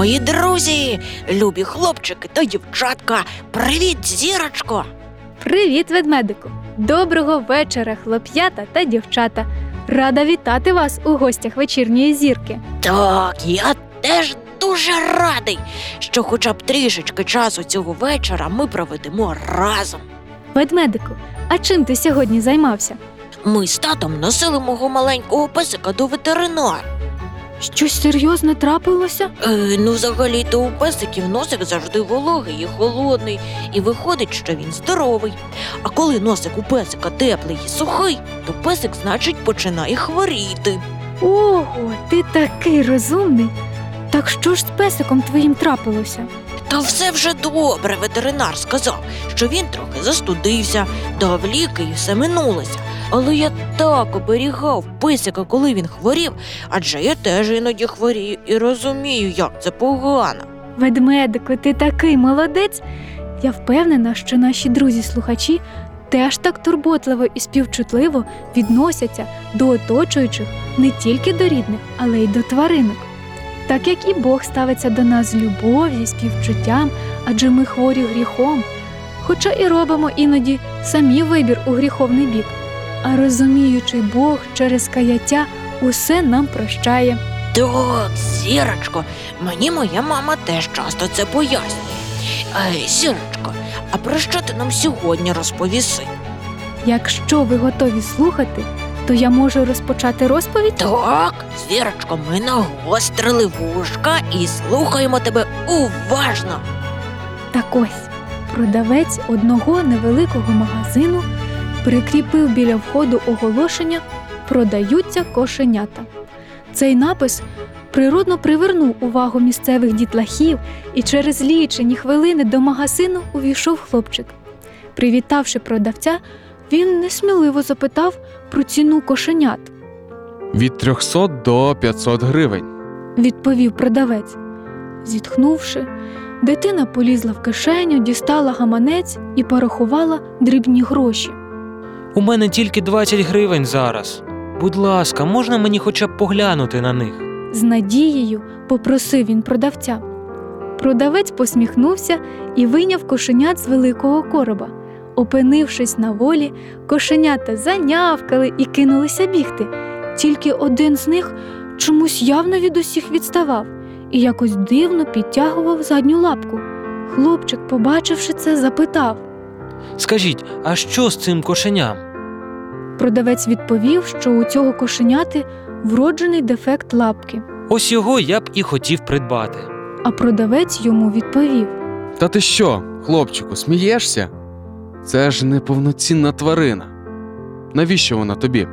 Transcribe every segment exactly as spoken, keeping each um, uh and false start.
Мої друзі, любі хлопчики та дівчатка, привіт, Зірочко! Привіт, ведмедику! Доброго вечора, хлоп'ята та дівчата! Рада вітати вас у гостях вечірньої зірки. Так, я теж дуже радий, що хоча б трішечки часу цього вечора ми проведемо разом. Ведмедику, а чим ти сьогодні займався? Ми з татом носили мого маленького песика до ветеринара. Щось серйозне трапилося? Е, ну, взагалі-то у песиків носик завжди вологий і холодний, і виходить, що він здоровий. А коли носик у песика теплий і сухий, то песик, значить, починає хворіти. Ого, ти такий розумний! Так що ж з песиком твоїм трапилося? Та все вже добре, ветеринар сказав, що він трохи застудився, дав ліки і все минулося. Але я так оберігав песика, коли він хворів, адже я теж іноді хворію і розумію, як це погано. Ведмедику, ти такий молодець! Я впевнена, що наші друзі-слухачі теж так турботливо і співчутливо відносяться до оточуючих не тільки до рідних, але й до тваринок. Так як і Бог ставиться до нас з любов'ю, співчуттям, адже ми хворі гріхом, хоча і робимо іноді самі вибір у гріховний бік. А розуміючий Бог через каяття усе нам прощає. Так, Зірочко, мені моя мама теж часто це пояснює. Ей, Зірочко, а про що ти нам сьогодні розповіси? Якщо ви готові слухати, то я можу розпочати розповідь? Так, Зірочко, ми нагострили вушка і слухаємо тебе уважно. Так ось, продавець одного невеликого магазину прикріпив біля входу оголошення «Продаються кошенята». Цей напис природно привернув увагу місцевих дітлахів, і через лічені хвилини до магазину увійшов хлопчик. Привітавши продавця, він несміливо запитав про ціну кошенят. Від трьохсот до п'ятсот гривень. Відповів продавець. Зітхнувши, дитина полізла в кишеню, дістала гаманець і порахувала дрібні гроші. У мене тільки двадцять гривень зараз. Будь ласка, можна мені хоча б поглянути на них? З надією попросив він продавця. Продавець посміхнувся і вийняв кошенят з великого короба. Опинившись на волі, кошенята занявкали і кинулися бігти. Тільки один з них чомусь явно від усіх відставав і якось дивно підтягував задню лапку. Хлопчик, побачивши це, запитав. Скажіть, а що з цим кошеням? Продавець відповів, що у цього кошеняти вроджений дефект лапки. Ось його я б і хотів придбати. А продавець йому відповів. Та ти що, хлопчику, смієшся? Це ж неповноцінна тварина. Навіщо вона тобі?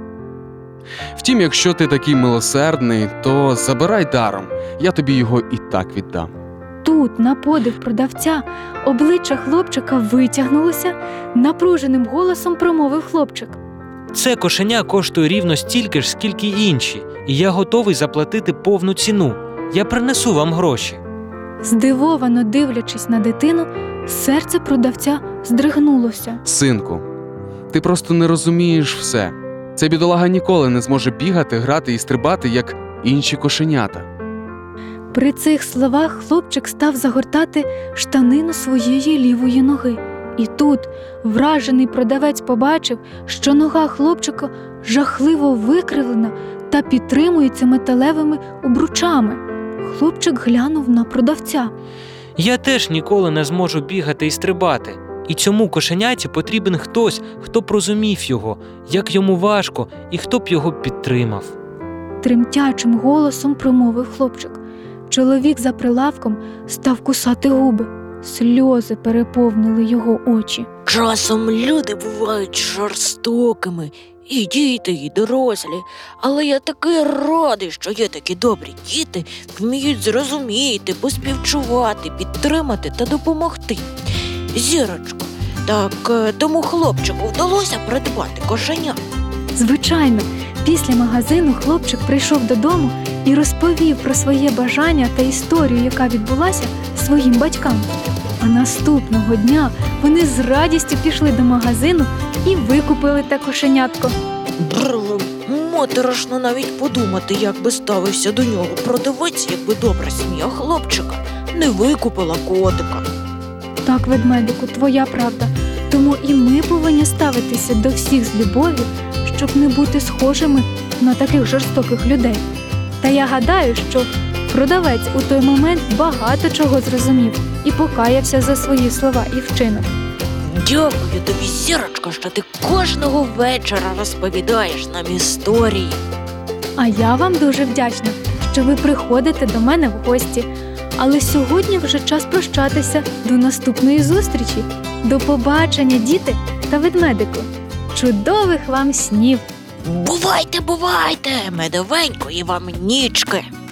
Втім, якщо ти такий милосердний, то забирай даром, я тобі його і так віддам. Тут, на подив продавця, обличчя хлопчика витягнулося, напруженим голосом промовив хлопчик. Це кошеня коштує рівно стільки ж, скільки й інші, і я готовий заплатити повну ціну. Я принесу вам гроші. Здивовано дивлячись на дитину, серце продавця здригнулося. Синку, ти просто не розумієш все. Ця бідолага ніколи не зможе бігати, грати і стрибати, як інші кошенята. При цих словах хлопчик став загортати штанину своєї лівої ноги. І тут вражений продавець побачив, що нога хлопчика жахливо викривлена та підтримується металевими обручами. Хлопчик глянув на продавця. Я теж ніколи не зможу бігати і стрибати. І цьому кошеняті потрібен хтось, хто б розумів його, як йому важко і хто б його підтримав. Тремтячим голосом промовив хлопчик. Чоловік за прилавком став кусати губи. Сльози переповнили його очі. Часом люди бувають жорстокими, і діти, і дорослі. Але я такий радий, що є такі добрі діти, вміють зрозуміти, поспівчувати, підтримати та допомогти. Зірочко, так тому хлопчику вдалося придбати кошеня? Звичайно, після магазину хлопчик прийшов додому і розповів про своє бажання та історію, яка відбулася, своїм батькам. А наступного дня вони з радістю пішли до магазину і викупили те кошенятко. Бррр, Моторошно навіть подумати, як би ставився до нього продавець, якби добра сім'я хлопчика не викупила котика. Так, ведмедику, твоя правда. Тому і ми повинні ставитися до всіх з любов'ю, щоб не бути схожими на таких жорстоких людей. Та я гадаю, що продавець у той момент багато чого зрозумів і покаявся за свої слова і вчинок. Дякую тобі, Зірочко, що ти кожного вечора розповідаєш нам історії. А я вам дуже вдячна, що ви приходите до мене в гості. Але сьогодні вже час прощатися. До наступної зустрічі. До побачення, діти та ведмедику. Чудових вам снів! Бувайте, бувайте, медовенької вам нічки!